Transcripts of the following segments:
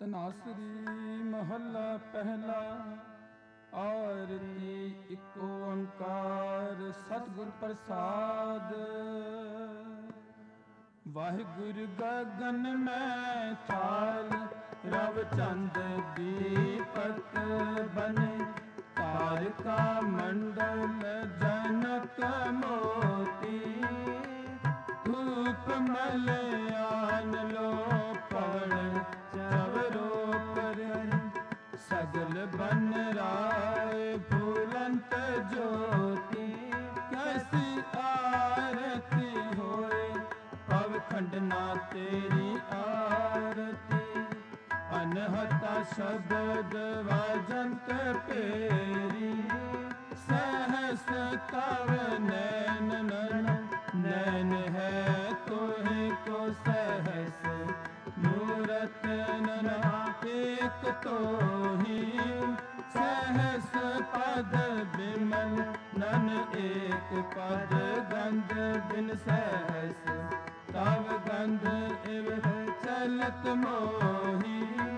तनासरी महला पहला। आरती एक ओंकार सतगुर प्रसाद। वाहिगुरु गगन में थाल रव चंद दीपक बने। तारका मंडल जनक मोती। धूप मलयान लो पवन चवरो कर। सगल बन राय फूलंत ज्योति। कैसी आरती होए पव खंडना तेरी आरती। अनहता शब्द वाजंत पेरी। सहस तव नैन नैन है तोहे को सहस। मूरत नैना एक तो ही। सहस पद बिमल नन एक पद। गंध बिन सहस तव गंध इव चलत मोही।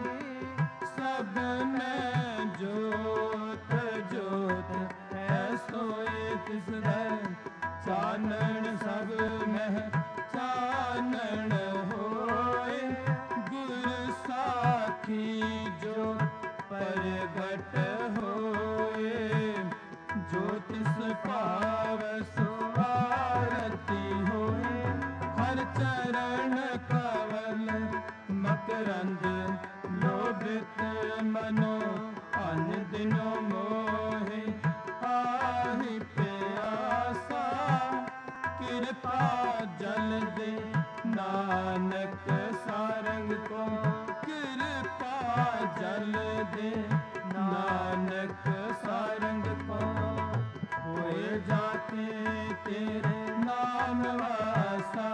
सब में जोत जोत है सोए तिसरै। चानन सब में चानन होए। गुर साखी जो परगट होए। ज्योतिष पावस आरती होए। हर चरण कवल मकरंद लोभित मनो। अन दिनो मोहे आहि प्यासा। कृपा जल दे नानक सारंग को। कृपा जल दे नानक सारंग को। होए जाते तेरे नाम वासा।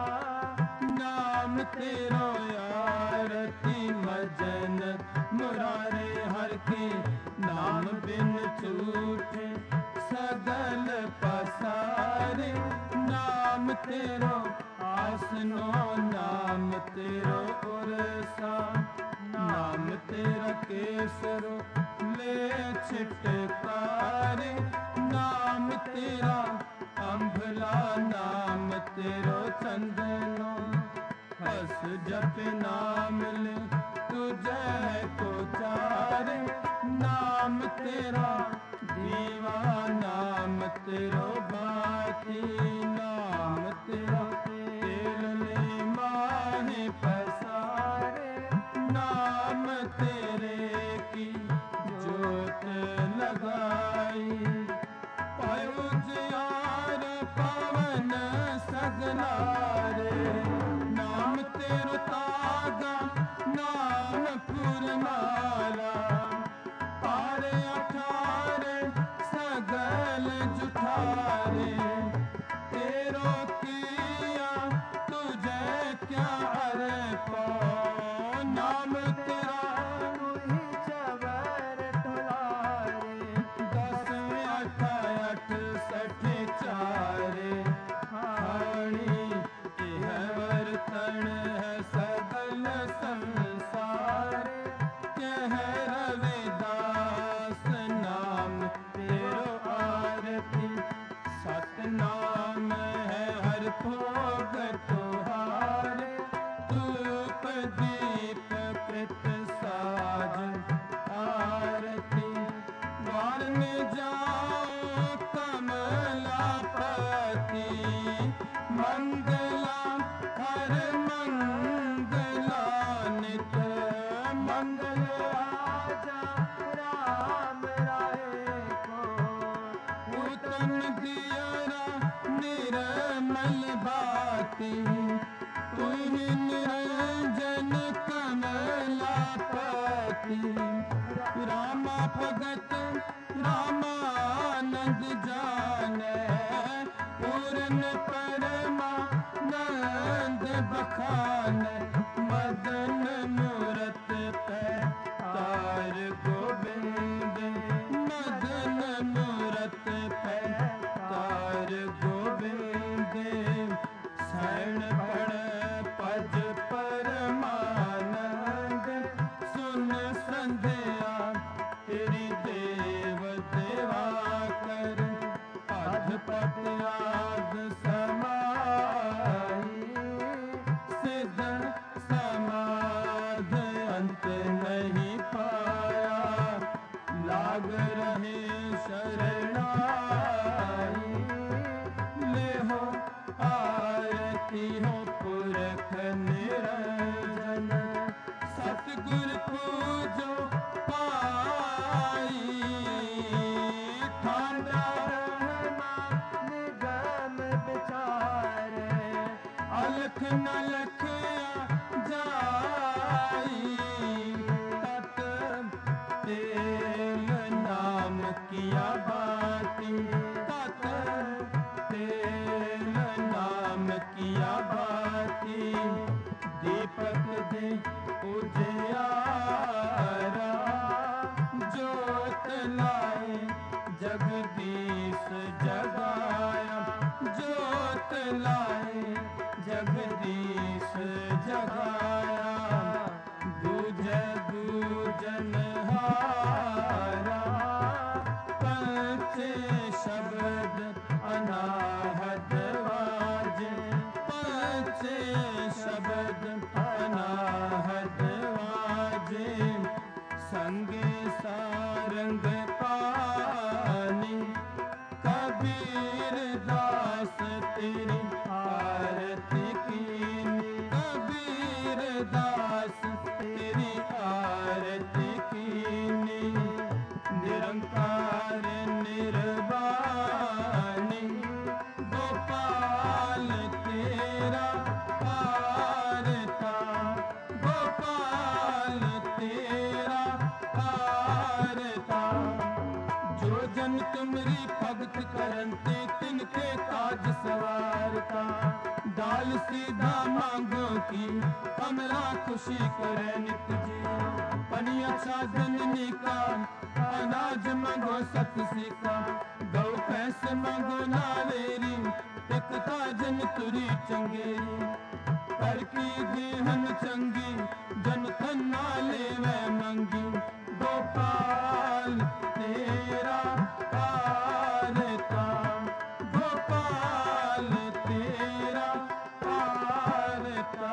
नाम तेरो आरती मजन मुरारे हर के। नाम बिन छूटे सगल पसारे। नाम तेरो आसनो नाम तेरो उरसा। नाम तेरा केसरो ले छिटकारे। नाम तेरा अम्भला नाम तेरो चंदनो। हस जप नाम ले तुझे को चारे। नाम तेरा दीवा नाम तेरो बाती। नाम तेरा तेल ले माहे पसारे। नाम तेरे की जोत लगाई। पायो जियार पवन सगलारे। नाम तेरो तागा नाम फुरमाला। पारे अठारे सगल जुठारे। तेरो किया तुझे क्या अरे पाओ। नाम तेरा मुहि चवर ढुलारे। 10 8 8 सठ चारे। हाणी यह वर्तन है सगल संसार। कह रविदास नाम तेरो आरती। सतनाम है हर भोग तुहारे। धूप दीप कृत साज आरती। वारन जाओ कमलापति। मंगला हर मंगला नित। मंगल आजा राम राय को। उत्तम दियरा निर्मल भाति। तुहि निरंजन कमलापति। रामा भगत रामानंद जाने। पूरन परमानंद बखाने। मदन मूरत पे तार गोविंद। मदन मूरत पे तार गोविंद। शरण पड़ पज परमानंद। लाग रहे शरणाई, ले हो आरती हो पुरख निरंजन, सतगुर पूजो पाई, ठांडा रहना निगम विचारे, अलख न लखया जाई, तत तेल नाम किया बाती, तत तेल नाम किया बाती, दीपक दे उजियारा, जोत लाए जगदीश जगाया, जोत लाए जगदीश जगाया, दूजे दूजन हारा, पंचे शब्द अनाहत वाजे, पंचे शब्द अनाहत वाजे, संगे सारंग पानी, कबीर दास तेरी आरती कीनी, कबीर दास तेरी आरती कीनी, निरंकार निर्वाणी, गोपाल तेरा आरता, गोपाल तेरा आरता, जो जन तुमरी भगत करंते, तिनके काज सवारता, दाल सीधा मांगो की हमरा खुशी करे नित जी, पनिया जननी का अनाज मांगो सत सिका, गौ भैंस मांगो नावेरी, टिकता जन तुरी चंगेरी, कर की देहन चंगी जन थन्ना लेवे मंगी, गोपाल तेरा आरता, गोपाल तेरा आरता,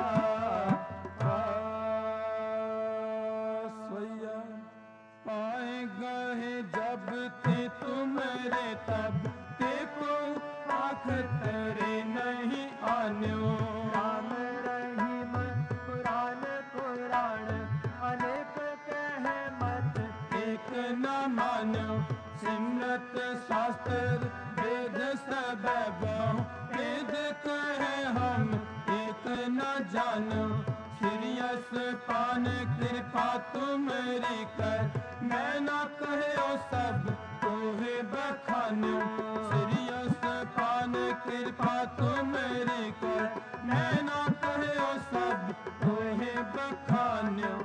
सोया पाए गए जब थे तुम्हारे तब, देखो आँख तेरे नहीं आन्यो, राम रहीम पुराण पुराण, अनेक कहे मत एक न मानो, सिमरत शास्त्र वेद सब बहु, वेद कहे हम एक न जानो, सीरियस पान कृपा तुम्हारी कर, मैं ना कहो सब तोहे बखानो, सीरियस पान कृपा तुम्हारी कर, मैं ना कहो सब तोहे बखानो,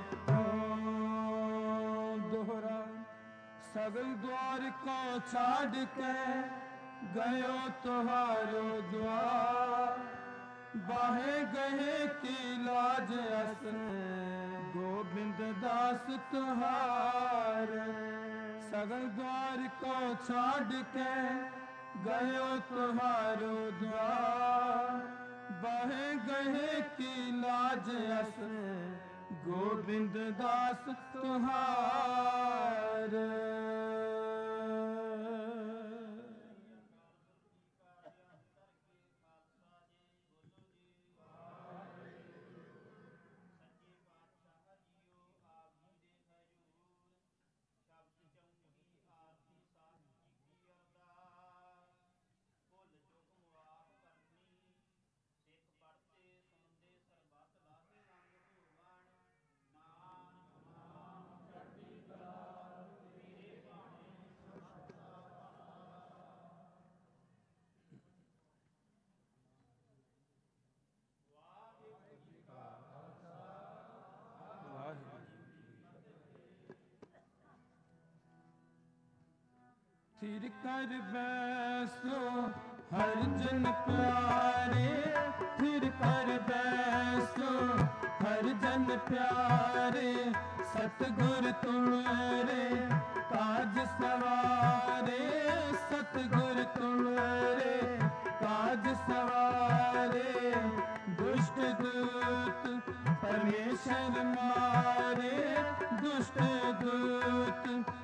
दोहरा सगल द्वार को छाड़ के गयो तुहारो द्वार, बाहे गए की लाज अस, गोविंद दास तुहार, सगल द्वार को छाड़ के गयो तुहारो द्वार, बाहे गए की लाज अस, गोविंद दास तुहार। थिर कर बैसो हर जन प्यारे, थिर कर बैसो हर जन प्यारे, सतगुर तुम्हारे काज सवारे, सतगुर तुम्हारे काज सवारे, दुष्ट दूत परमेश्वर मारे, दुष्ट दूत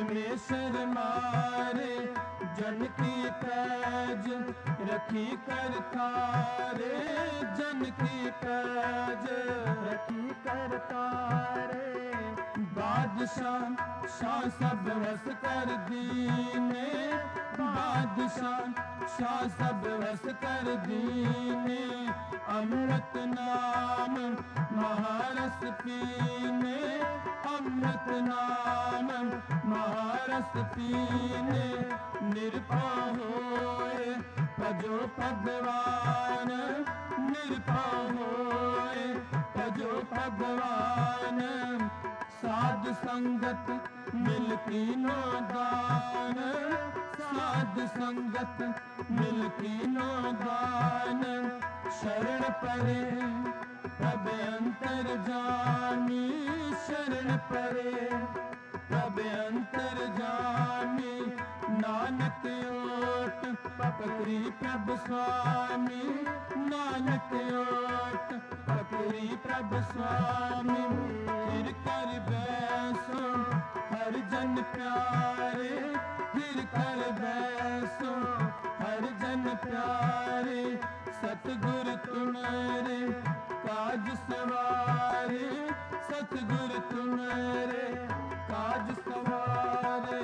परमेश्वर मारे जन की पैज रखी कर थारे, जन की पैज रखी कर तारे। बादशाह शाह सब वस कर दीने, बादशाह शाह सब वस कर दीने। अमृत नाम महारस पीने, अमृत नाम महारस पीने। निरपा होए भजो भगवान, निरपा होए भजो भगवान। साध संगत मिल कीनो दान, साध संगत मिल कीनो दान। शरण परे प्रभ अंतर जामी, शरण परे प्रभ अंतर जामी। नानक ओट पकरी प्रभ स्वामी, नानक ओट पकरी प्रभ स्वामी। फिर कर बैसो हर जन प्यारे, फिर कर बैसो हर जन प्यारे। सतगुर तुम्हारे काज सवारे, सतगुर तुम्हारे काज सवारे।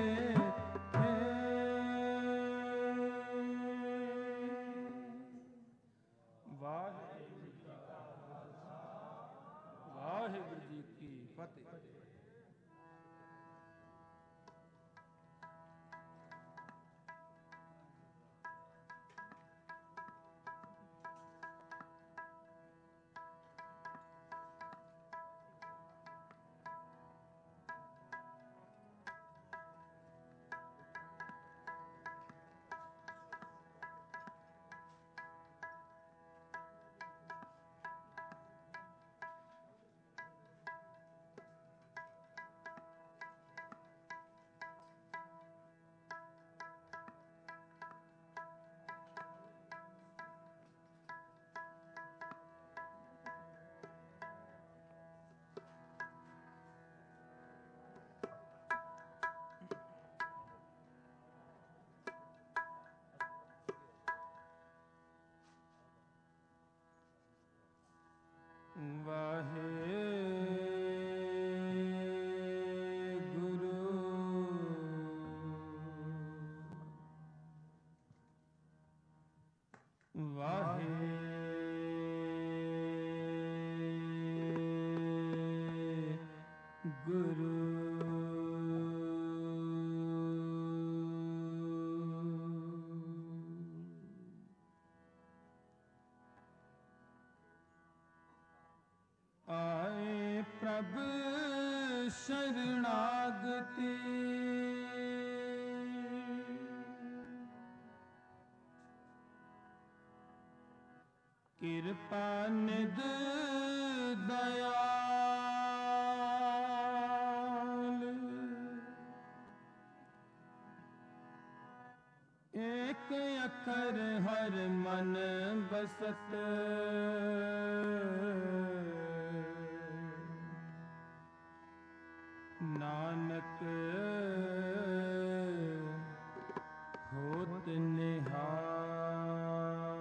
वाहिगुरु जी का खालसा, वाहिगुरु जी की फतेह। आए प्रभ शरणागति, कृपा निध दयाल। एक अखर हर मन बसत, नानक होत निहाल।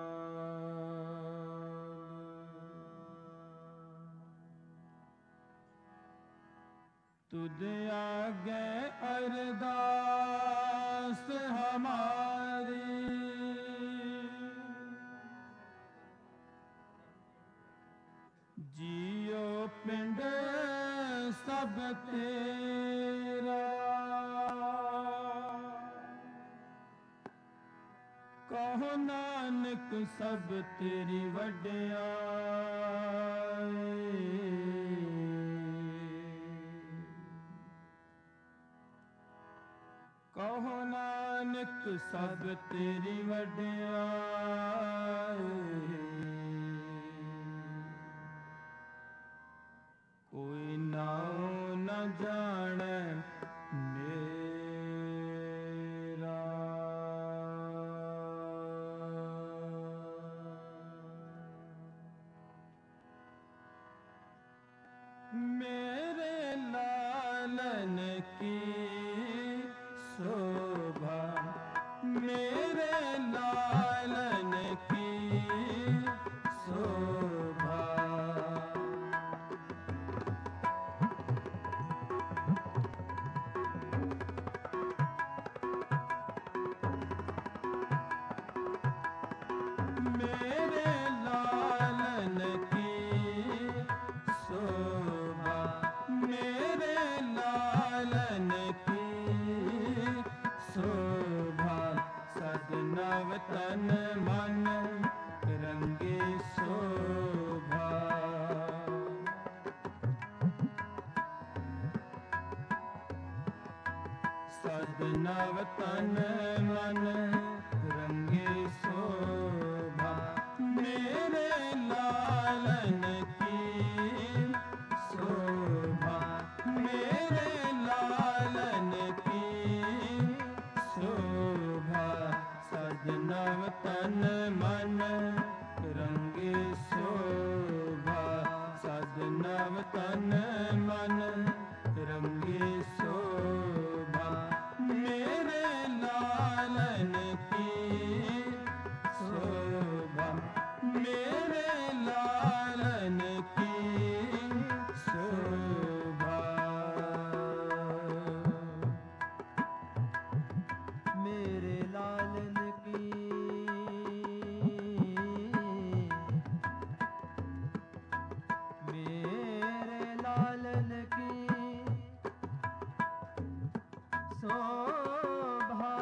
तुझ आगे अरदास हमारी, जियो पिंड सब तेरा। कहो नानक सब तेरी वड्याई, कहो नानक सब तेरी वड्याई। कोई नाओ न जाने मेरा। मेरे लालन की सदनव तन मन रंगे शोभा मेरे लालन की शोभा मेरे लालन की शोभा सदनव तन मन रंगे शोभा सदनव तन मन रंगे शोभा मेरे लालन की शोभा मेरे लालन की शोभा मेरे लालन की मेरे लालन की शोभा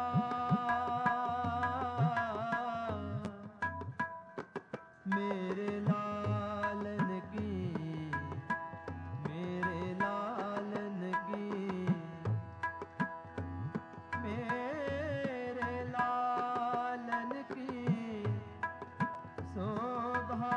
मेरे लालन की मेरे लालन की मेरे लालन की शोभा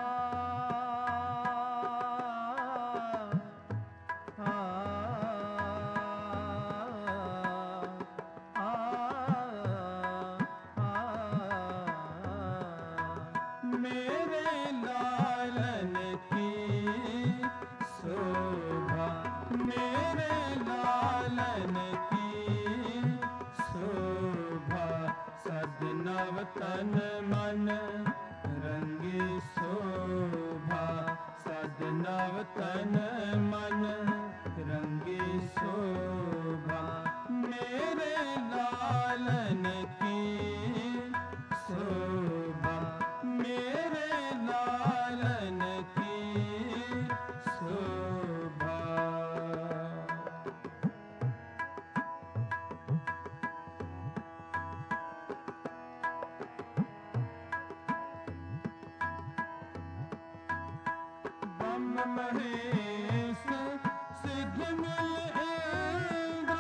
मेरे लालन की शोभा मेरे लालन की शोभा सदनव तन मन रंगे शोभा सदनव तन मन रंगे शोभा मेरे लालन की शोभा मेरे लालन की शोभा ब्रह्म महेश सिद्ध मिल इंद्र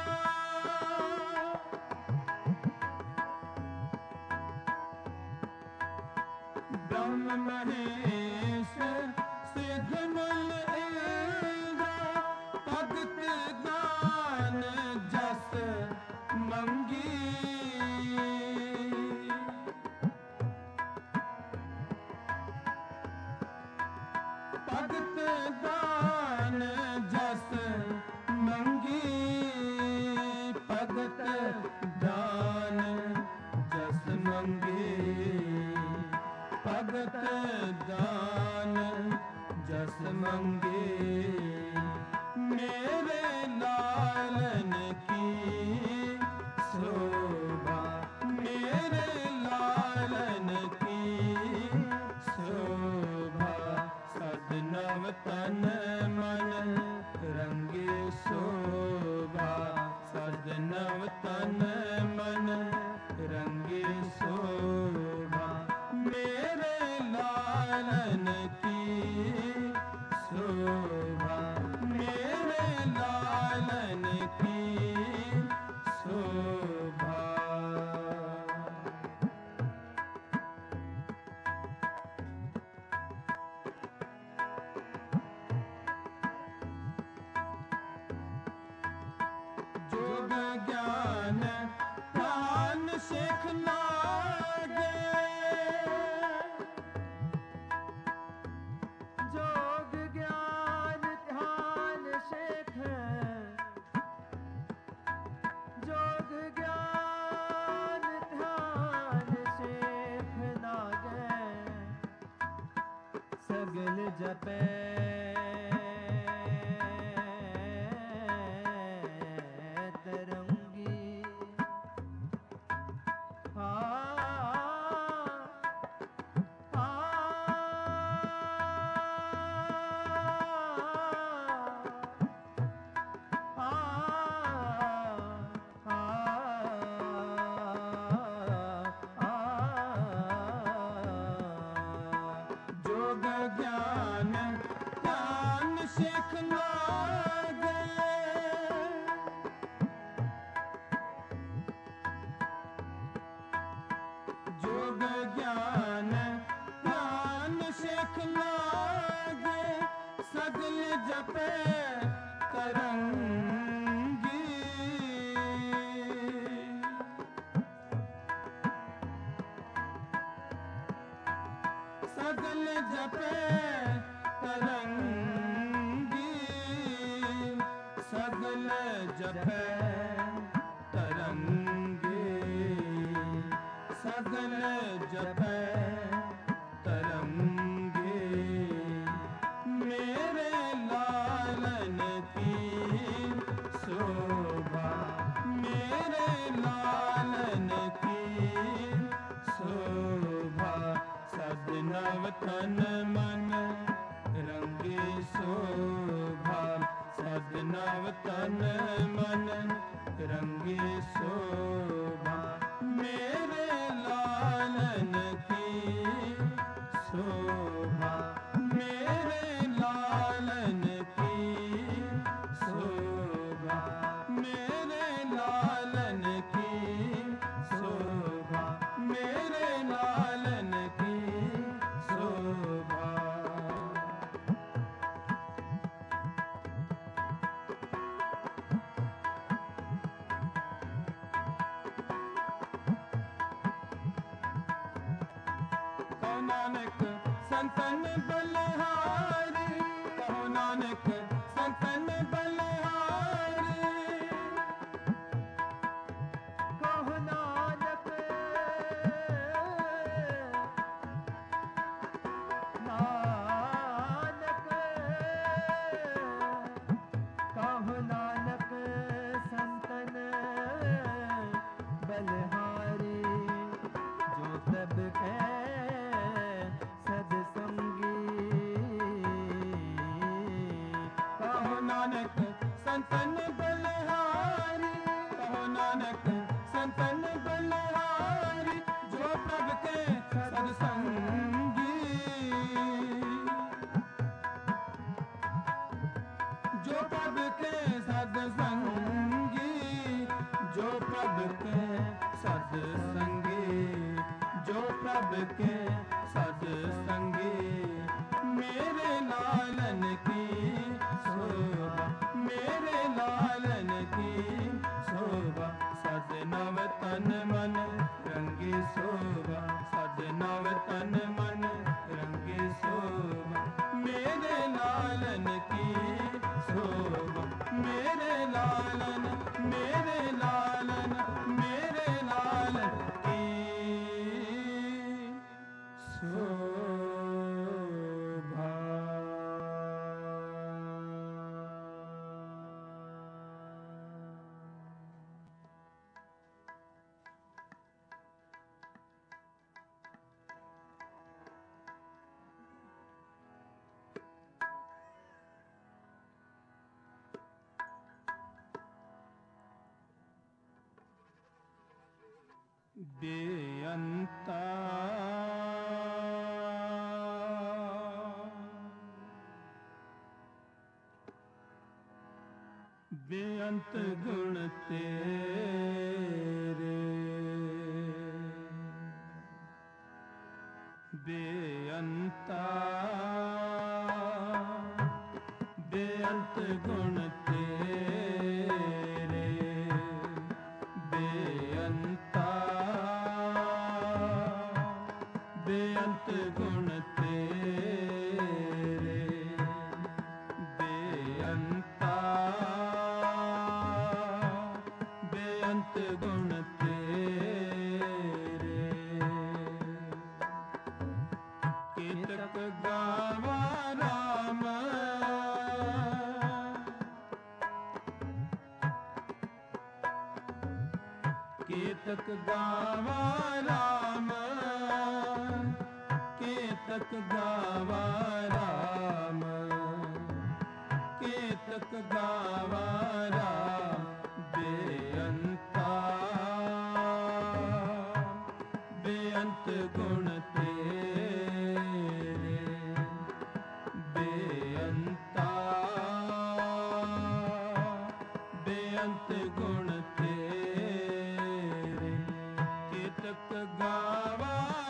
ब्रह्म महेश सिद्ध मिल इंद्र भगत दान जस मंगी भगत दान जस मंगी भगत दान जस मंगे भगत दान जस मंगे मेरे लालन की शोभा मेरे लालन की शोभा सदनव तन मन रंगे शोभा सदनव तन मन रंगे शोभा मेरे लालन की शोभा मेरे लालन की शोभा जोग ज्ञान ध्यान सीखना जोग ज्ञान ध्यान शेख जोग ज्ञान ध्यान शेख नागे सगल जपे तरंगी जोग ज्ञान जोग ज्ञान ध्यान शेख लागे सगल जपे तरंगी सगल जपे तरंगी सगल जपे तरंगी सगल जपे तरंगी मेरे लालन की शोभा मेरे लालन की शोभा सदनव तन मन रंगी शोभा सदनव तन मन रंगी शोभा मेरे लालन की शोभा मेरे लालन की शोभा मेरे लालन की शोभा मेरे लालन की शोभा कहो नानक संतन बलिहारी कहो नानक संतन बलिहारी कहो नानक नानक कहो नानक संतन बलिहारी जो सब के सत्संगी कहो नानक संतन बलिहारी कहो नानक संतन बलिहारी जो प्रभ के सत्संगी जो प्रभ के सत्संगी जो प्रभ के सत्संगी जो प्रभ के सत्संगी मेरे लालन की शोभा मेरे लालन की शोभा सदनव तन मन रंगी शोभा सदनव तन मन रंगी शोभा मेरे लालन की शोभा मेरे लालन मेरे लालन मेरे लालन की शोभा बेअंता बेअंत गुण तेरे बेअंता बेअंत गुण तेरे बेअंता बेअंत गुण तेरे बेअंता बेअंत गुण तेरे कीर्तक गावा राम कीर्तक गावा राम कीर्तक गावा राम कीर्तक गावा राम बेअंता बेअंत गुण तेरे बेअंता बेअंत गुण तेरे कीर्तक गावा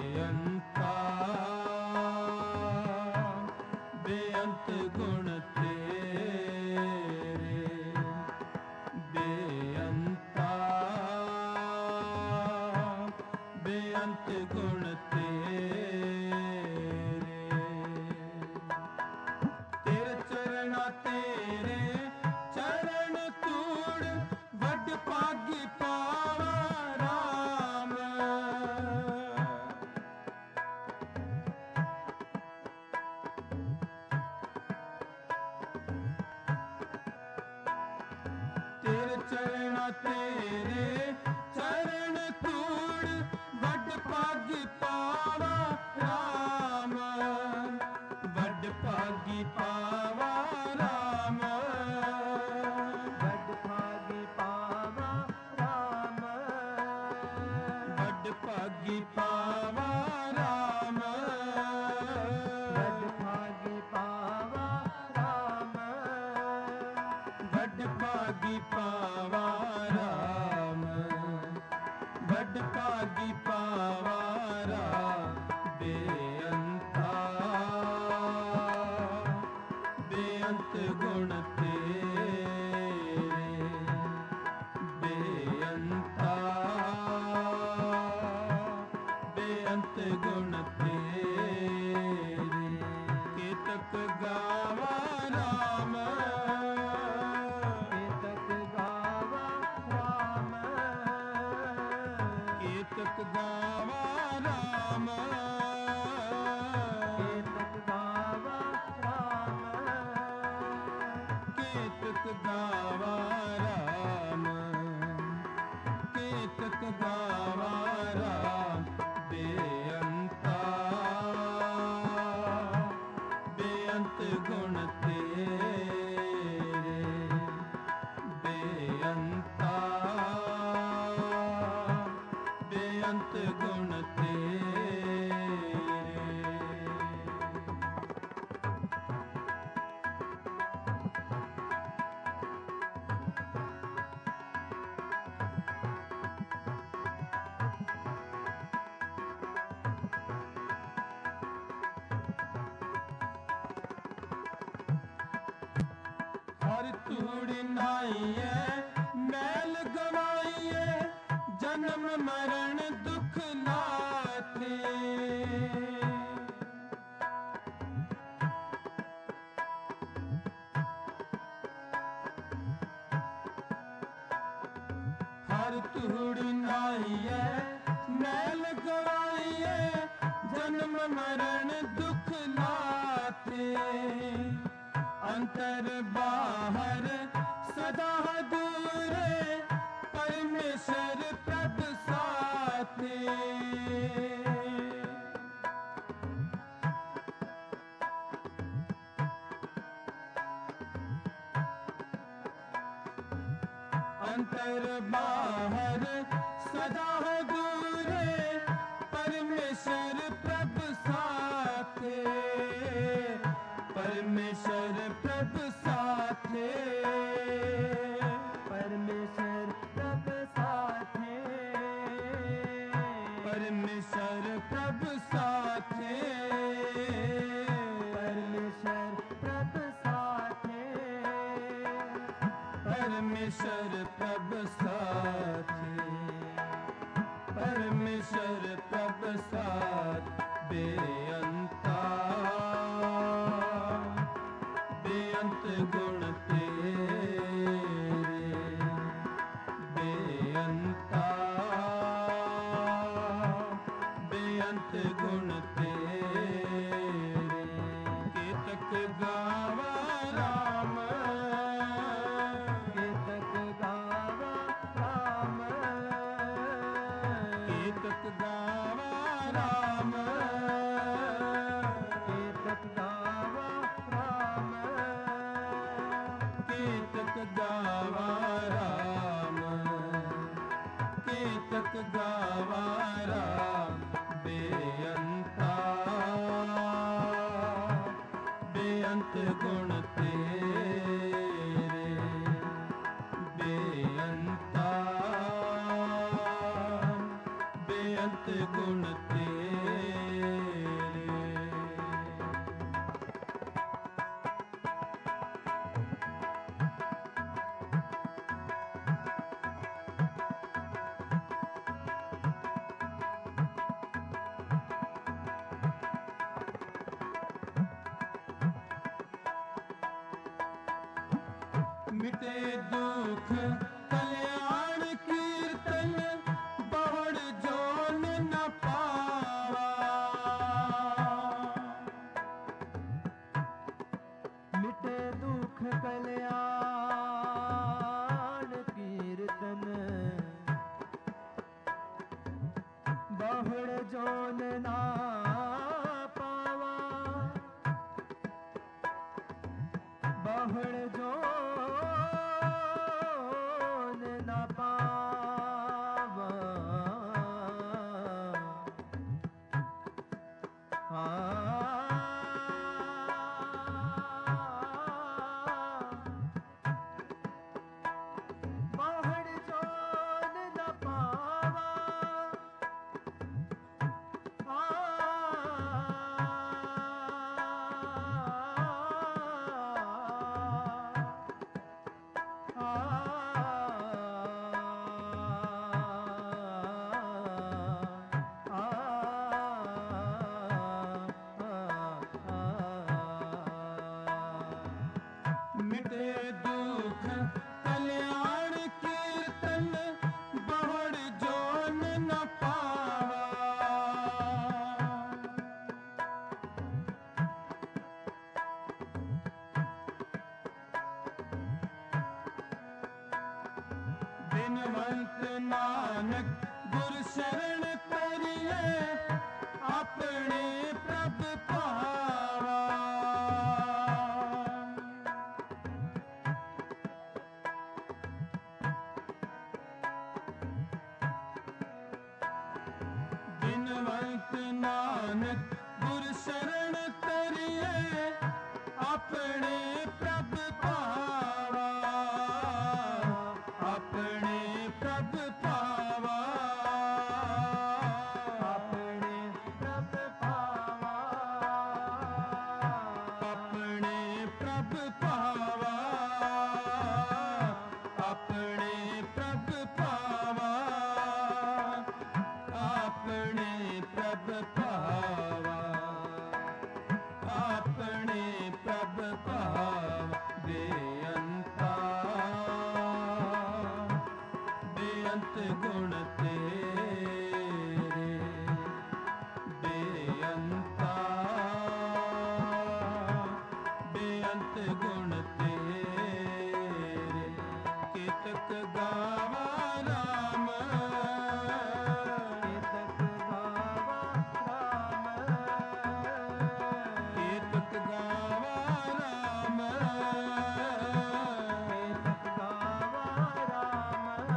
बेअंता बेअंत गुण तेरे बेअंता बेअंत गुण तेरे चरणा तेरे चरण तूड़ वड पागी पावा राम तेरे चरणा तेरे चरण तूड़ वड पागी पावा राम वड पागी पावा राम वड भागी पावा राम वड पागी पावा राम वड भागी पावा राम वड पागी पावा राम वड पागी पावा राम बेअंता बेअंत गुण तेरे बेअंता बेअंत गुण तेरे केतक गावा राम केतक गावा राम केतक गावा राम केतक गावा राम केतक गावा राम केतक गावा राम बेअंता बेअंत गुण तेरे बेअंता बेअंत गुण तेरे हर तूड़ी नाइए मैल गवाइए जन्म मरण दुख नाथे हर तूड़ी नाइए मैल गवाइए जन्म मरण दुख नाथे अंतर बाहर सदा दूरे परमेश्वर प्रभ साथे अंतर बाहर सदा दूरे परमेश्वर प्रभ साथे परमेश्वर प्रभ साथे परमेश्वर प्रभ साथे परमेश्वर प्रभ साथे परमेश्वर प्रभ साथे परमेश्वर प्रभ साथे परमेश्वर प्रभ साथ बेअंता बेअंत गुण तेरे बेअंता बेअंत गुण तेरे केतक गावा राम केतक गावा राम केतक गावा राम केतक गावा राम केतक गावा राम केतक गावा राम बेअंता बेअंत गुण तेरे बेअंता बेअंत गुण तेरे मिटे दुख कल्याण कीर्तन बहुड़ जोन न पावा मिटे दुख कल्याण कीर्तन बहुड़ जोन ना पावा बहुड़ जोन ना पावा बहुड़ जोन न पावा मिटे दुख कल्याण कीर्तन बहुड़ जोन न पावा बिनवंत नानक गुर शरण करिए अपने प्रभ पावा बिनवंत नानक गुर शरण करिए अपने प्रभ पावा अपने प्रभ पावा अपने प्रभ पावा अपने प्रभ पावा अपने प्रभ पावा अपने प्रभ पावा अपने प्रभ पावा बेअंता बेअंत गुण तेरे बेअंता बेअंत गुण तेरे केतक गावा राम केतक गावा राम केतक गावा राम केतक गावा राम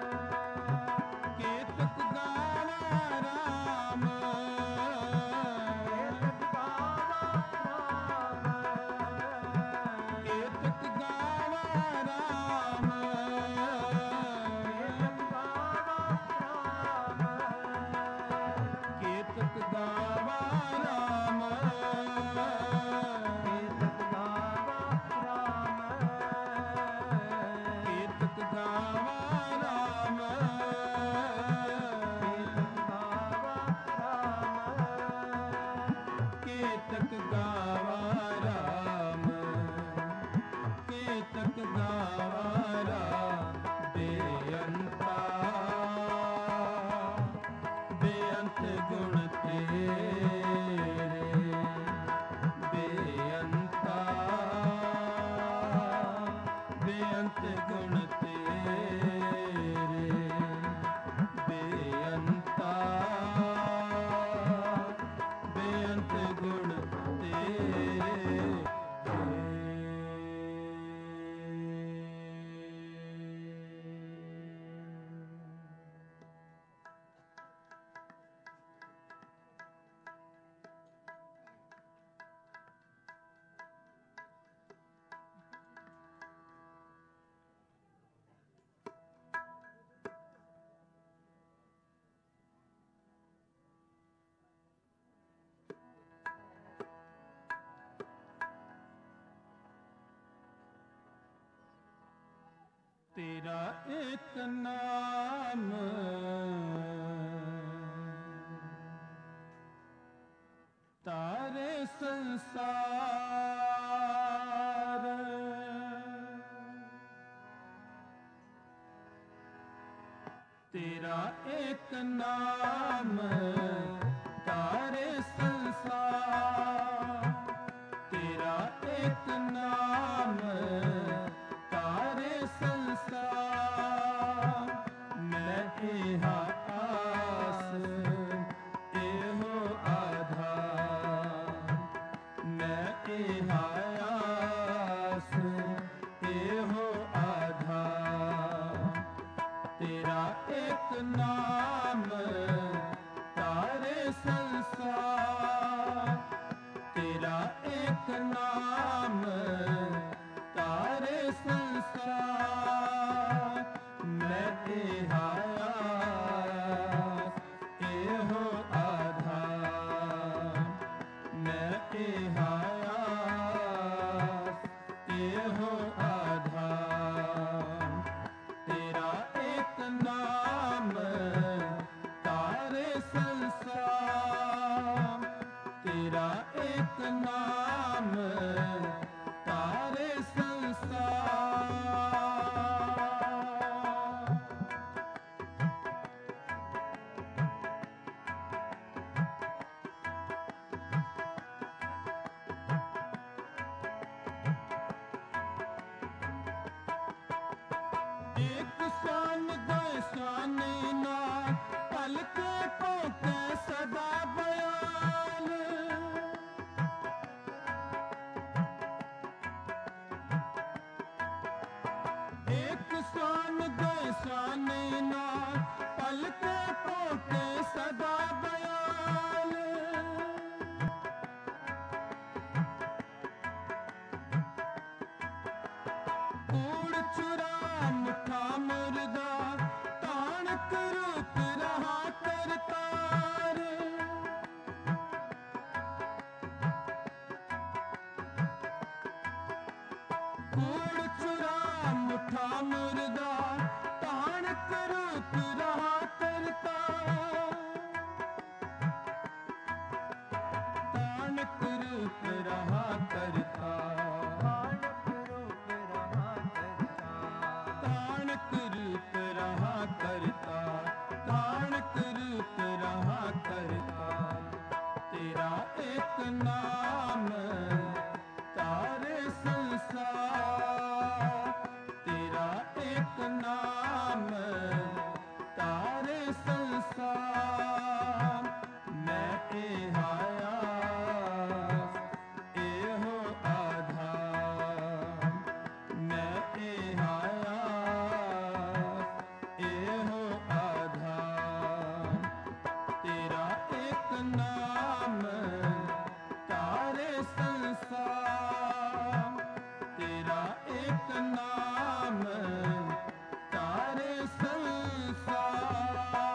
केतक गावा राम केतक गावा राम केतक गावा राम केतक गावा राम केतक गावा राम केतक गावा राम केतक केतक गावा राम गावा राम केतक गावा राम बेअंता बेअंत गुण तेरे बेअंता बेअंत गुण तेरे बेअंता बेअंत गुण तेरा एक नाम तारे संसार तेरा एक नाम तारे संसार, तेरा एक नाम तारे संसार। मैं इहा आस एहो आधार, मैं इहा आस एहो आधार। तेरा एक नाम तारे संसार, तेरा एक नाम तारे संसार। मैं इहा आस एहो आधार, मैं इहा आस एहो आधार। तेरा एक नाम तारे संसार, तेरा एक नाम तारे संसार। एक शान दो शान ना, पलके पोके सदा बयान। एक शान दो शान ना, पलके पोके सदा बयान। कूड़ चुरा मुठा मुर्दा, ताणक रूप रहा करतार। कूड़ चुरा मुठा मुर्दा, ताणक रूप रहा करतार। ताणक रूप रहा करतार, ताणक रूप रहा करता, ताणक रूप रहा करता। तेरा एक नाम तारे संसार, तेरा एक नाम तारे संसार। मैं इहा आस एहो आधार, मैं इहा आस एहो आधार। तेरा एक नाम तारे संसार, तेरा एक नाम तारे संसार।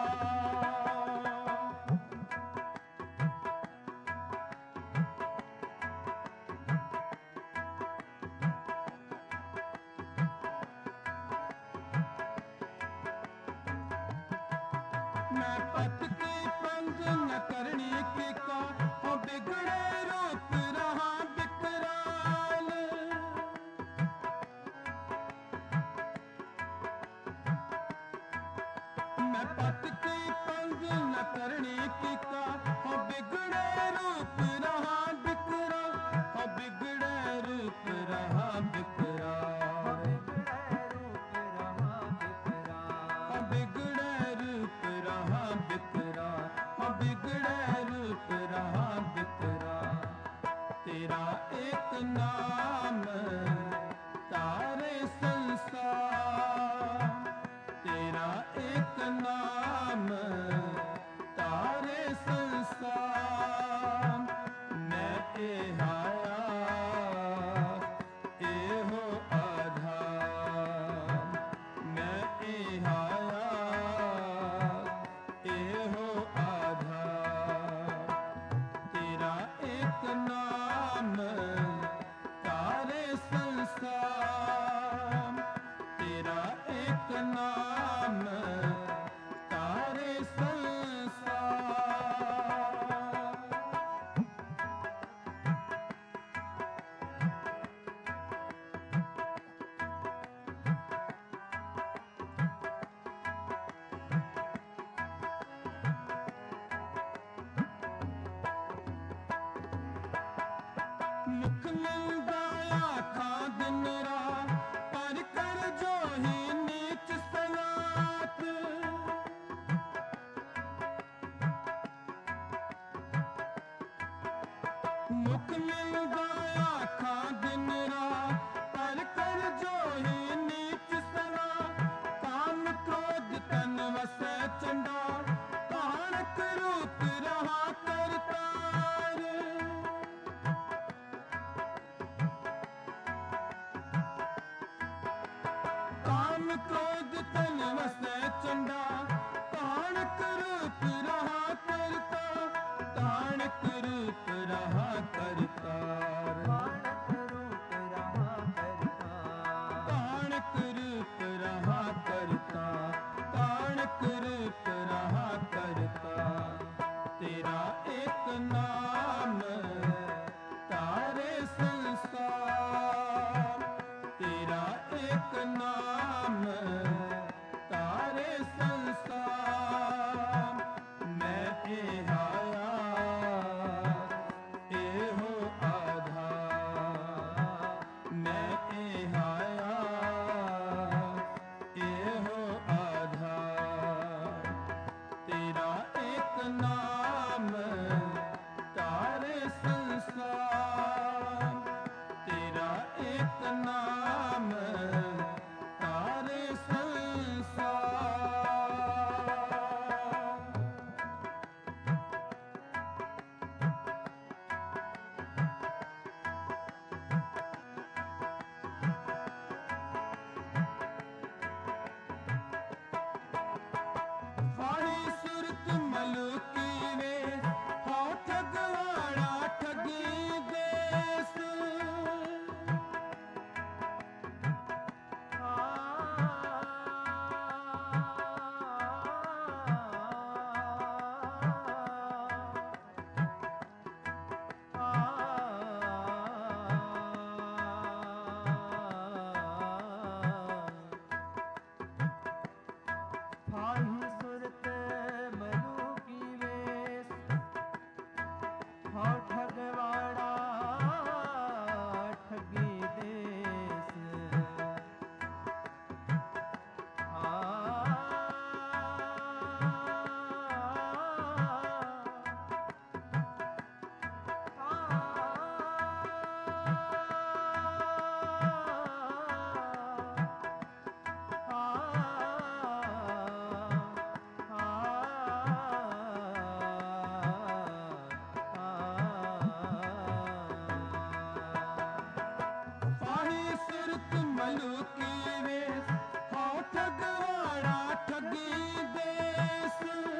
मैं पथ की पंग न करनी की का, ओ बिगड़े रूप रहा विकराल। मैं पथ की पंग न करनी की का, ओ बिगड़े रूप रहा विकराल, ओ बिगड़े रूप रहा विकराल। बिगड़े रूप रहा बिकरा, बिगड़े रूप रहा बिकरा। तेरा एक नाम तारे संसार, तेरा एक नाम तारे संसार। मैं इहा आस एहो आधार, मैं इहा आस एहो आधार। तेरा एक नाम तारे संसार, तेरा एक नाम तारे संसार। मिलदा आखा दिन रात पर कर जो ही नीच सलात मुख मिलदा आखा दिन रात पर कर जो ही नीच सलात काम क्रोध तन वसै चंडा तारक रूप रहा करतार काम क्रोध तन वसै चंडा तारक रूप रहा करता तारक रूप रहा करतार तारक रूप रहा करता तारक रूप रहा करता तेरा एक नाम तारे संसार तेरा एक नाम तारे संसार मैं आया ए हो आधार मैं आया ए हो आधार तेरा एक नाम तारे संसार तेरा एक नाम तारे संसार फाड़ी सुरत मलुकी वेश हो ठगवाड़ा ठगी देश फाही सुरत मलुकी वेश हो ठगवाड़ा ठगी देश फाड़ी सुरत मलुकी वेश हो ठगवाड़ा ठगी देश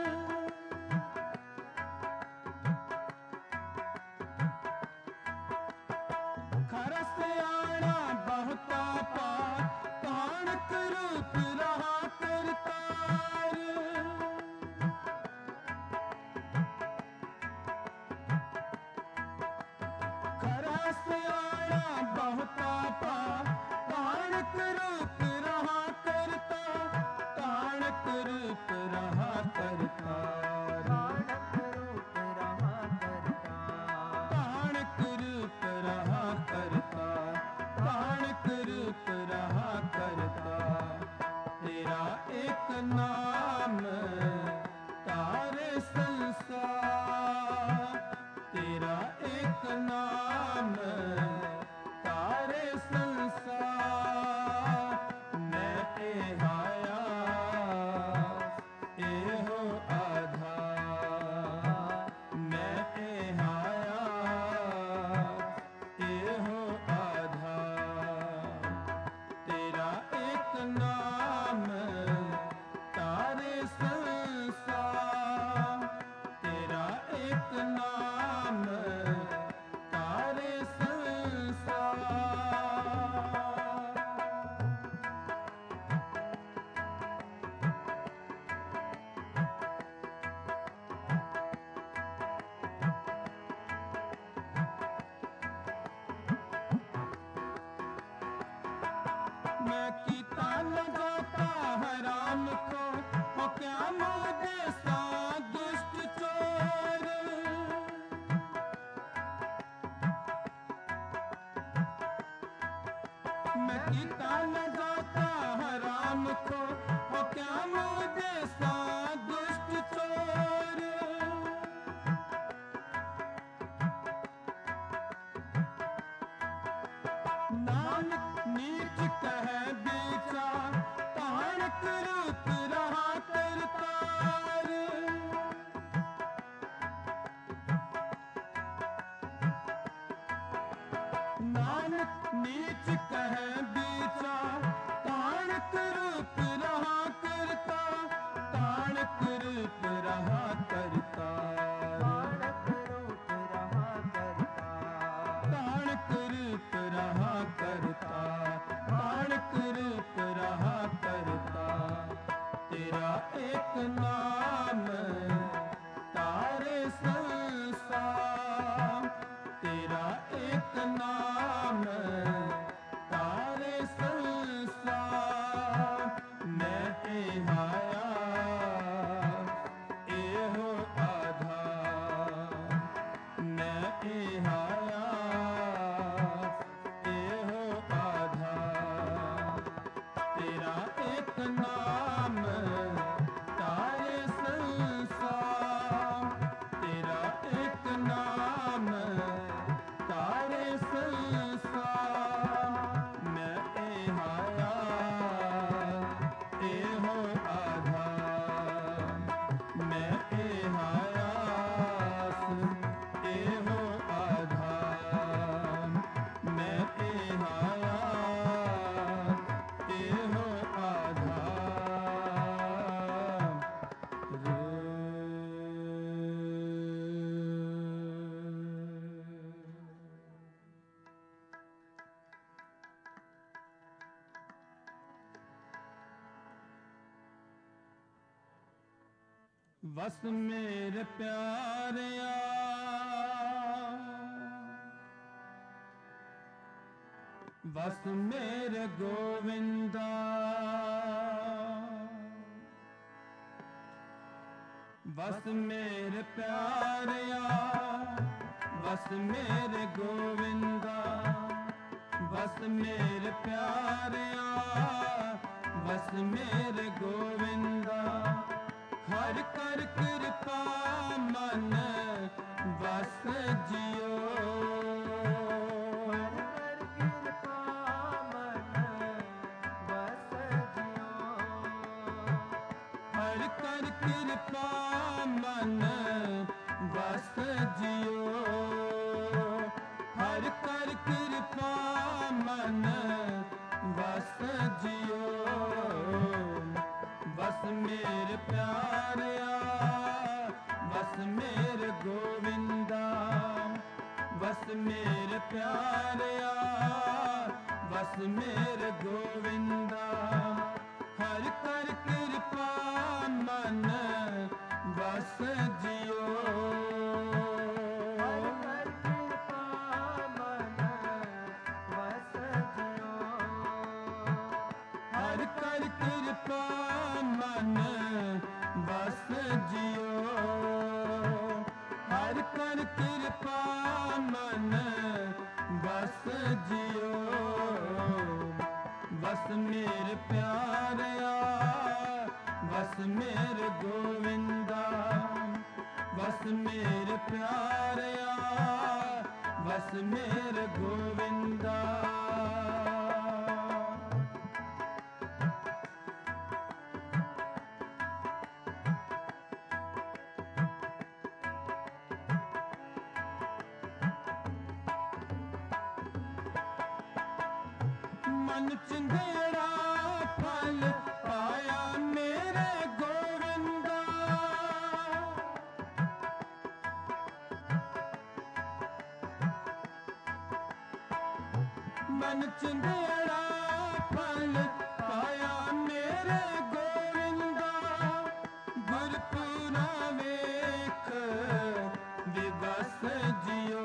खरस आड़ा बहुता पार ताणक रूप रहा करतार खरस आड़ा बहुता पार ताणक रूप रहा करता ताणक रूप रहा करतार ताणक रूप रहा करता ताणक रूप रहा करता तेरा एक नाम तारे संसार तेरा एक नाम तारे संसार मैं आया ए हो आधार मैं आया ए हो आधार तेरा एक नाम तारे संसार तेरा एक नाम तारे मैं कीता न जाता हराम को, हो क्या मुझे सा दुष्ट चोर। नानक नीच कह विचार, तारक रूप रहा करतार। नानक नीच कह विचार, तारक रूप रहा करता, तारक रूप रहा करता, तारक रूप रहा करता, तारक रूप रहा करता। तेरा एक नाम तारे संसार, तेरा एक नाम तारे संसार। मैं इहाया एहो आधार, मैं इहाया एहो आधार। तेरा एक नाम तारे संसार, तेरा एक नाम तारे संसार। मैं इहाया एहो आधार, मैं इहाया एहो आधार, मैं इहाया एहो आधार। बस मेरे प्यारिया, बस मेरे गोविंदा, बस मेरे प्यारिया, बस मेरे गोविंदा, बस मेरे प्यारिया, बस मेरे गोविंदा। हर कर कृपा मन बस जियो, हर कर कृपा मन बस जियो, हर कर कृपा मन बस जियो, हर कर कृपा मन बस जियो। बस मेरे प्यारिया, बस मेरे गोविंदा, बस मेरे प्यारिया, बस मेरे गोविंदा। हर कर कृपा मन बस जियो, हर कर कृपा मन बस जियो, हर कर कृपा मन बस जियो, हर कर कृपा मन बस जियो। बस मेरे प्यारिया, बस मेरे गोविंदा, बस मेरे प्यारिया, बस मेरे गोविंदा। मन चिंधेड़ा फल पाया मेरे गोविंदा, मन चिंधेड़ा फल पाया मेरे गोविंदा। गुरपुरा वेख दिवस जियो,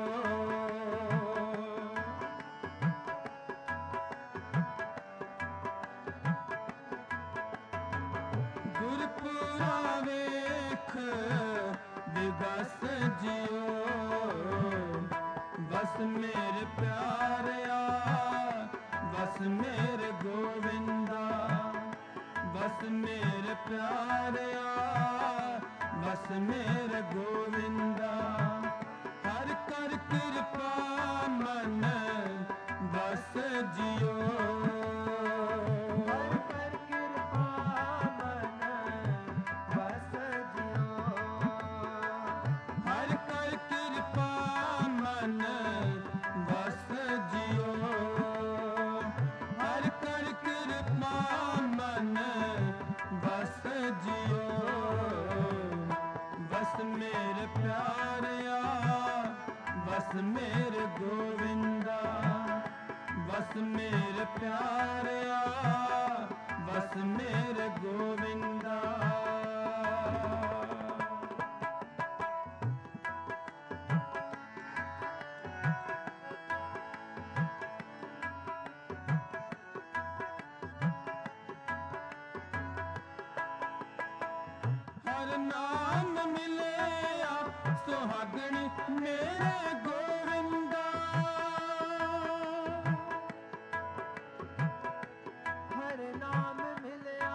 गुरपुरा वेख दिवस जियो। बस मेरे प्यारिया, बस बस मेरे गोविंदा, बस मेरे प्यारिया, बस मेरे गोविंदा। हर नाम मिलिया सुहागण मेरे गोविंदा, हर नाम मिलिया,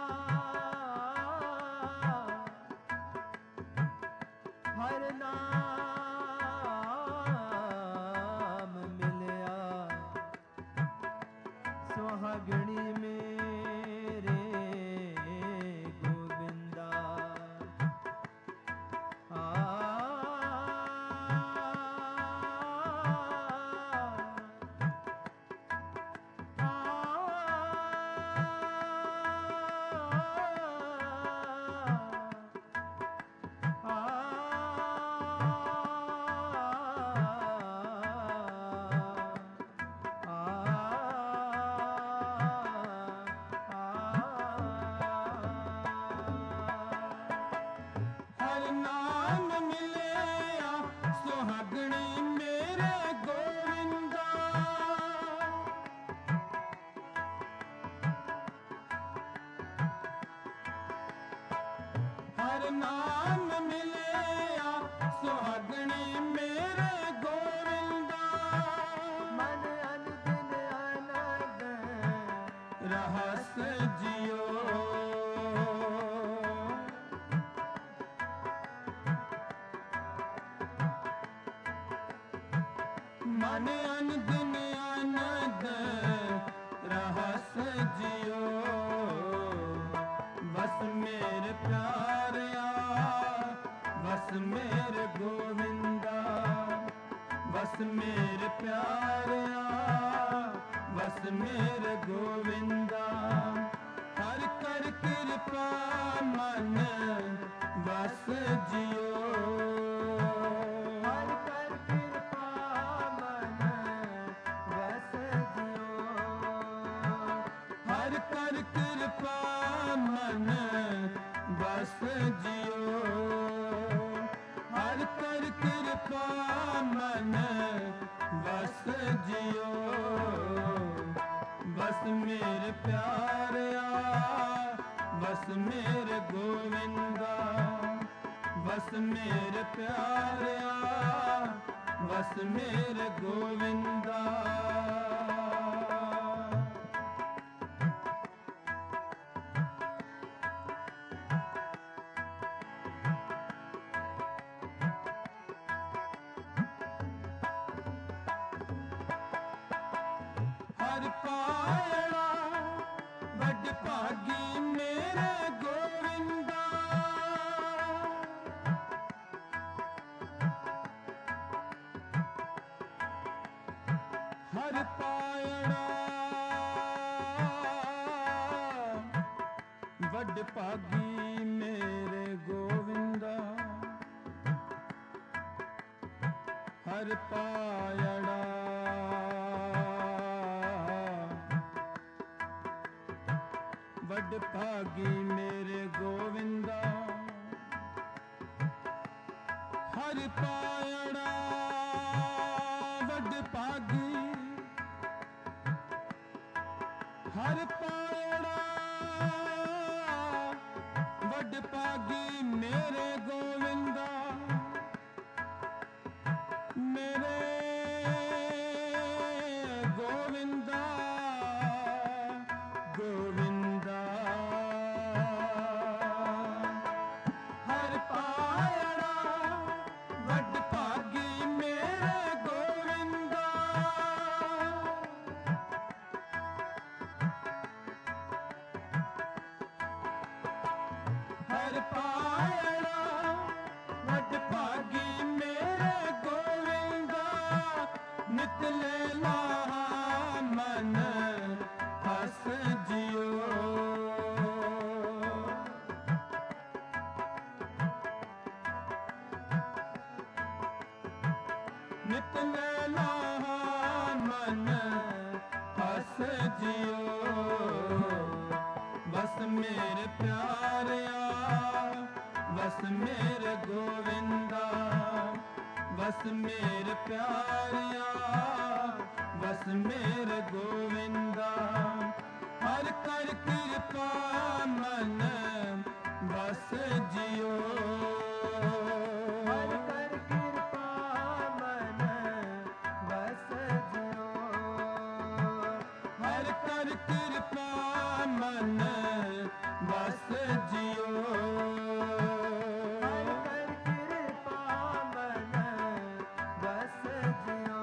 हर नाम मिलिया सुहागणी मेरे गोविंदा। हर नाम मिलिया सुहागणी मेरे गोविंदा, हर नाम मिलिया सुहागणी मेरे गोविंदा। मन अनदिन आनंद रहस जियो, मन अनदिन आनंद रहस जियो, बस मेरे प्यारिया, बस मेरे गोविंदा, बस मेरे प्यारिया, बस मेरे गोविंदा। हर कर कृपा मन बस जियो, हर कर कृपा मन बस जियो। हर कर कृपा मन बस जियो, हर कर कृपा मन बस जियो, बस मेरे प्यारिया, बस मेरे गोविंदा, बस मेरे प्यारिया, बस मेरे गोविंदा। हर पायड़ा बड़ भागी मेरे गोविंदा, हर पायड़ा बड़ भागी मेरे गोविंदा, हर पायड़ा बड़ भागी मेरे गोविंदा, हर पायड़ा बड़ भागी, हर पायड़ा बड़ भागी मेरे गोविंदा, मेरे गोविंदा, गोविंदा। हर पायड़ा बड़ भागी मेरे गोविंदा, हर पायड़ा बड़ भागी मेरे गोविंदा। ਨਿਤ ਨੈਣਾ ਮਨ ਹਸ ਜਿਓ ਬਸ ਮੇਰੇ ਪਿਆਰਿਆ ਬਸ ਮੇਰੇ ਗੋਵਿੰਦਾ ਬਸ ਮੇਰੇ ਪਿਆਰਿਆ ਬਸ ਮੇਰੇ ਗੋਵਿੰਦਾ ਹਰ ਕਰ ਕਿਰਪਾ ਮਨ ਬਸ ਜਿਓ ਹਰ ਕਰ ਕਿਰਪਾ ਮਨ ਬਸ ਜਿਓ ਹਰ ਕਰ ਕਿਰਪਾ ਮਨ ਬਸ ਜਿਓ ਹਰ ਕਰ ਕਿਰਪਾ ਮਨ ਬਸ ਜਿਓ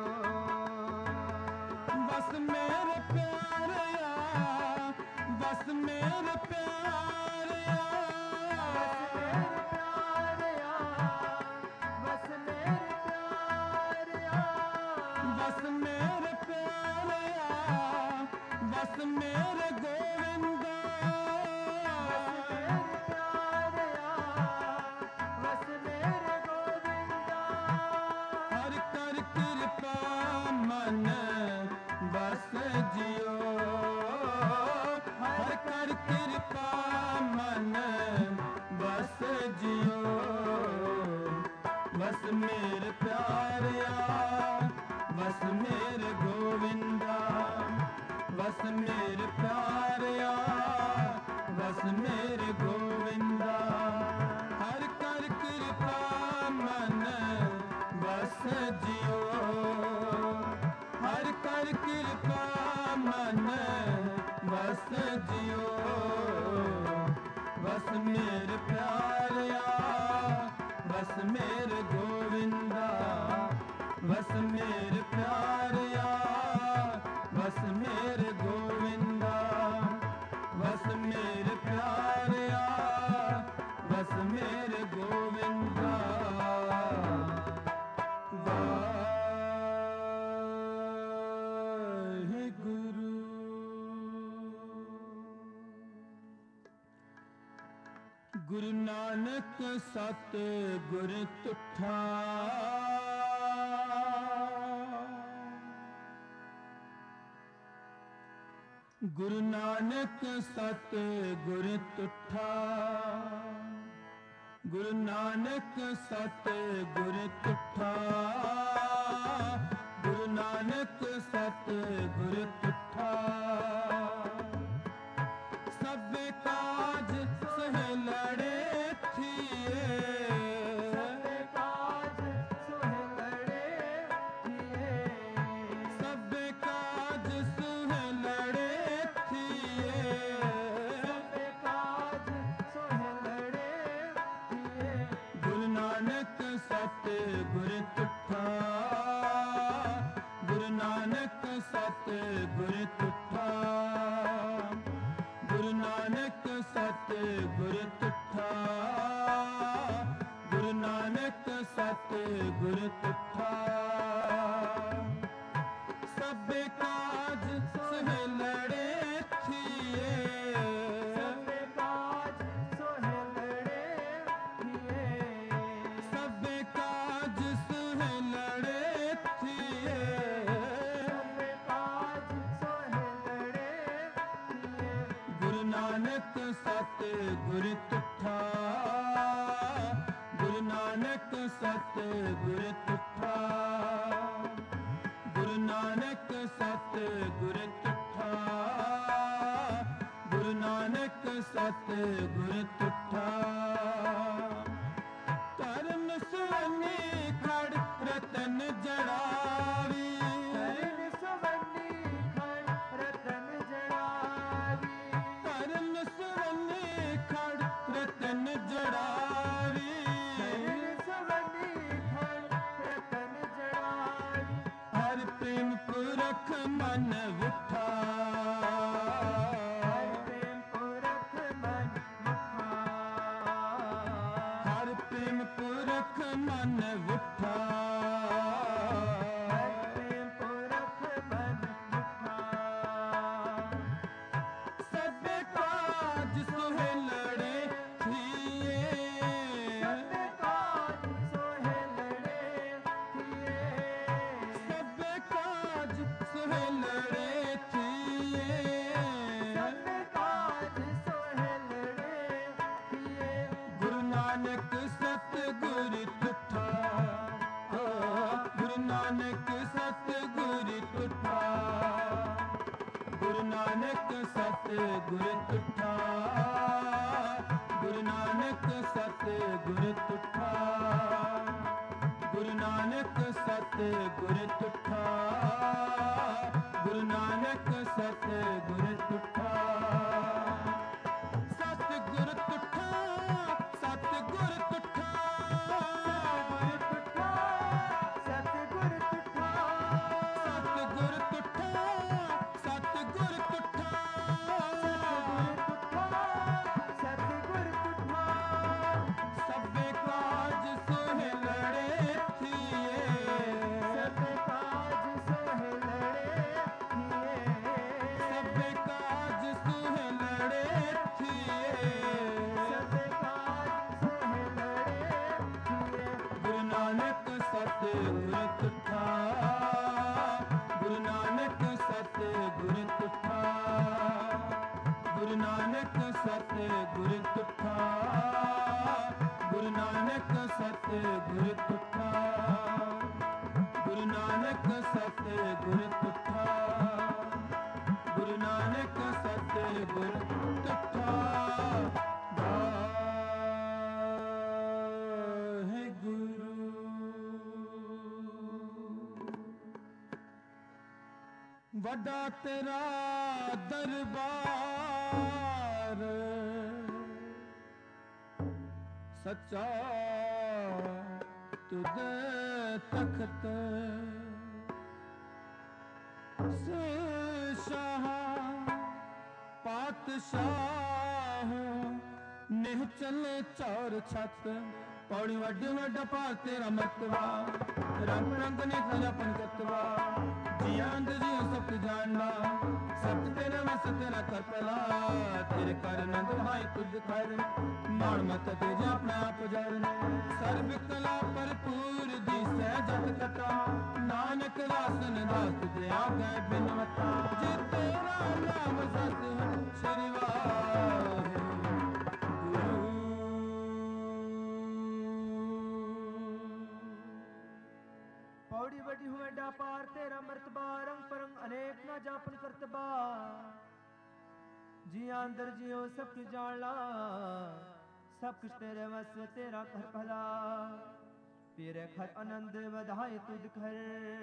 ਬਸ ਮੇਰੇ ਪਿਆਰਿਆ ਬਸ ਮੇਰੇ ਪਿਆਰਿਆ ਬਸ ਮੇਰੇ ਪਿਆਰਿਆ ਬਸ ਮੇਰੇ ਪਿਆਰਿਆ ਬਸ ਮੇਰੇ ਪਿਆਰਿਆ ਬਸ ਮੇਰੇ ਗੋਵਿੰਦਾ ਬਸ ਮੇਰੇ ਪਿਆਰਿਆ ਬਸ ਮੇਰੇ ਗੋਵਿੰਦਾ ਹਰ ਕਰ ਕਿਰਪਾ ਮਨ ਬਸ ਜਿਓ ਹਰ ਕਰ ਕਿਰਪਾ ਮਨ ਬਸ ਜਿਓ ਬਸ ਮੇਰੇ ਪਿਆਰਿਆ ਬਸ ਮੇਰੇ ਗੋਵਿੰਦਾ ਬਸ ਮੇਰੇ ਪਿਆਰਿਆ ਬਸ ਮੇਰੇ ਗੋਵਿੰਦਾ ਹਰ ਕਰ ਕਿਰਪਾ ਮਨ ਬਸ ਜਿਓ ਹਰ ਕਰ ਕਿਰਪਾ ਮਨ ਬਸ ਜਿਓ ਬਸ ਮੇਰੇ ਪਿਆਰਿਆ ਬਸ ਮੇਰੇ ਗੋਵਿੰਦਾ ਬਸ ਮੇਰੇ ਪਿਆਰਿਆ ਬਸ ਮੇਰੇ ਗੋਵਿੰਦਾ ਬਸ ਮੇਰੇ ਪਿਆਰਿਆ ਬਸ ਮੇਰੇ ਗੋਵਿੰਦਾ ਗੁਰੂ ਨਾਨਕ ਸਤ ਗੁਰ ਤੁਠਾ ਗੁਰੂ ਨਾਨਕ ਸਤ ਗੁਰ ਤੁਠਾ ਗੁਰੂ ਨਾਨਕ ਸਤ ਗੁਰ ਤੁਠਾ ਗੁਰੂ ਨਾਨਕ ਸਤ ਗੁਰ ਤੁਠਾ ਸਭੇ ਕਾਜ ਸਹਿਲੜੇ ਥੀਏ ਸਭੇ ਕਾਜ ਸੁਹਲੜੇ ਥੀਏ ਸਭੇ ਕਾਜ ਸਹਿਲੜੇ ਥੀਏ ਸਭੇ ਕਾਜ ਸੁਹਲੜੇ ਥੀਏ ਗੁਰੂ ਨਾਨਕ ਸਤ ਗੁਰ ਤੁਠਾ ਗੁਰੂ ਨਾਨਕ ਸਤ ਗੁਰ ਤੁਠਾ ਗੁਰੂ ਨਾਨਕ ਸਤ ਗੁਰ ਤੁਠਾ ਗੁਰੂ ਨਾਨਕ ਸਤ ਗੁਰ ਤੁਠਾ ਸਭੇ ਕਾਜ ਸਹਿਲੜੇ ਥੀਏ ਸਭੇ ਕਾਜ ਸੁਹਲੜੇ ਥੀਏ ਸਭੇ ਕਾਜ ਸਹਿਲੜੇ ਥੀਏ ਸਭੇ ਕਾਜ ਸੁਹਲੜੇ ਥੀਏ ਗੁਰੂ ਨਾਨਕ ਸਤ ਗੁਰ ਤੁਠਾ ਗੁਰੂ ਨਾਨਕ ਸਤ ਗੁਰ ਤੁਠਾ ਗੁਰੂ ਨਾਨਕ ਸਤ ਗੁਰ ਤੁਠਾ ਗੁਰੂ ਨਾਨਕ ਸਤ ਗੁਰ ਤੁਠਾ ਧਰਮ ਸੁਵੰਨੀ ਖੜ ਰਤਨ ਜੜਾਵੀ ਧਰਨ ਸੁਵੰਨੀ ਖੜ ਰਤਨ ਜੜਾਵੀ ਧਰਮ ਸੁਵੰਨੀ ਖੜ ਰਤਨ ਜੜਾਵੀ ਧਰਨ ਸੁਵੰਨੀ ਖੜ ਰਤਨ ਜੜਾਵੀ ਹਰ ਪ੍ਰੇਮ ਪੁਰਖ ਮਨ ਉਠਾ ਹਰਿ ਪ੍ਰੇਮ ਪੁਰਖ ਮਨ ਮੁਖਾ ਹਰ ਪ੍ਰੇਮ ਪੁਰਖ ਮਨ ਉਠਾ ਹਰਿ ਪ੍ਰੇਮ ਪੁਰਖ ਮਨ ਮੁਖਾ ਸਭੇ ਕਾਜ ਸੁਹੇਲੜੇ ਥੀਏ ਸਭੇ ਕਾਜ ਸੁਹੇਲੜੇ ਥੀਏ नानक सतगुर तुठा, गुरु नानक सतगुर तुठा, गुरु नानक सतगुर तुठा, गुरु नानक सतगुर तुठा, गुरु नानक सतगुर तुठा, सतगुर तुठा, सतगुर तुठा, सतगुर तुठा, सतगुर तुठा, सतगुर तुठा, सतगुर तुठा, सबे काज सोहे लड़े थिए, सबे काज सोहे लड़े थिए, सबे काज सोहे लड़े थिए, सबे काज सोहे लड़े थिए। गुरु नानक सतगुर तुठा, गुरु नानक सतगुर तुठा, गुरु नानक सतगुर तुठा, गुरु नानक सतगुर तुठा, गुरु नानक सतगुर तुठा, गुरु नानक सतगुर तुठा। वाहिगुरु। ਵੱਡਾ ਤੇਰਾ ਦਰਬਾਰ, ਸੱਚਾ ਤੁਧ ਤਖਤ, ਸ਼ਾਹ ਪਾਤਸ਼ਾਹ ਨਿਹਚਲ ਚੌਰ ਛਤ। ਪੌੜੀ ਵੱਡ ਵੱਡਾ ਭਾਰ ਤੇਰਾ ਮਤਵਾ, ਰੰਗ ਰੰਗ ਨੇ ਖਜਾ ਪੰਕਤਵਾ, ਜੀਆਂ ਅੰਦਰ ਜੀਓ ਸਭ ਜਾਣਨਾ, ਸਤ ਤੇਰਾ ਵਸ ਤੇਰਾ ਕਰ ਪਲਾ, ਤੇਰੇ ਕਰ ਨੰਦ ਹਾਈ ਤੁਧ ਕਰ, ਮਾਣ ਮਤ ਤੇ ਜਾ ਆਪਣਾ ਆਪ ਜਰਨ, ਸਰਬ ਕਲਾ ਭਰਪੂਰ ਦੀ ਸਹਿਜਤ ਕਥਾ, ਨਾਨਕ ਦਾਸਨ ਦਾਸ ਤੁਝੇ ਆਗੇ ਬਿਨਵਤਾ, ਜੇ ਤੇਰਾ ਨਾਮ ਸਤ ਸ਼੍ਰੀ ਵਾਹਿਗੁਰੂ। पौड़ी बड़ी हुए डा पार तेरा मर्तबा, रंग परंग अनेक ना जापन करतबा, जिया अंदर जियो सब कुछ जान ला, सब कुछ तेरे वस तेरा कर भला, तेरे घर आनंद बधाई तुझ घर,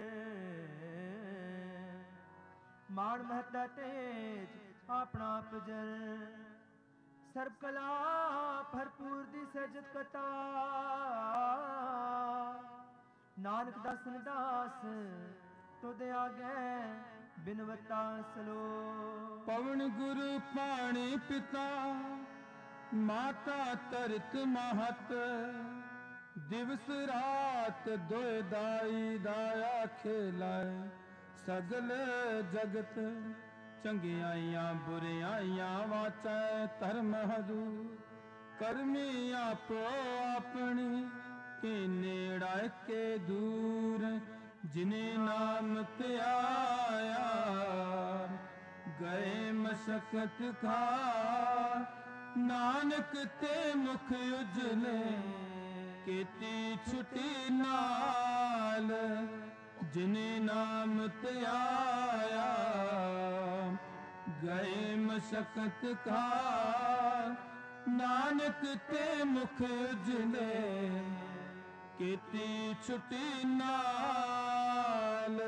मान महता तेज अपना पजर, सर्व कला भरपूर दी सजत कथा, नानक दासन दास तुद आगे बिनवता सलो। पवन गुरु पाणी पिता, माता तरत महत, दिवस रात दोए दाई दाया खेलाए, सगल जगत चंगियाइयां बुरियाइयां वाचै धर्म हजूर, करमी आपो अपनी के नेड़ा के दूर, जिने नाम त्याया गए मशक्कत खा, नानक ते मुख उजले केती छुटी नाल, जिने नाम त्याया गए मशक्कत खा, नानक ते मुख उजले केती छुटी नाल।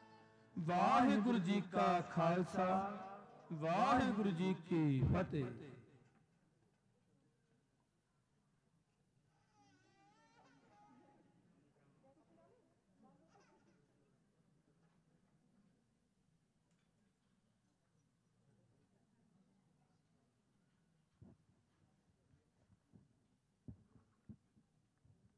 ਵਾਹਿਗੁਰੂ ਜੀ ਕਾ ਖਾਲਸਾ, ਵਾਹਿਗੁਰੂ ਜੀ ਕੀ ਫਤਿਹ।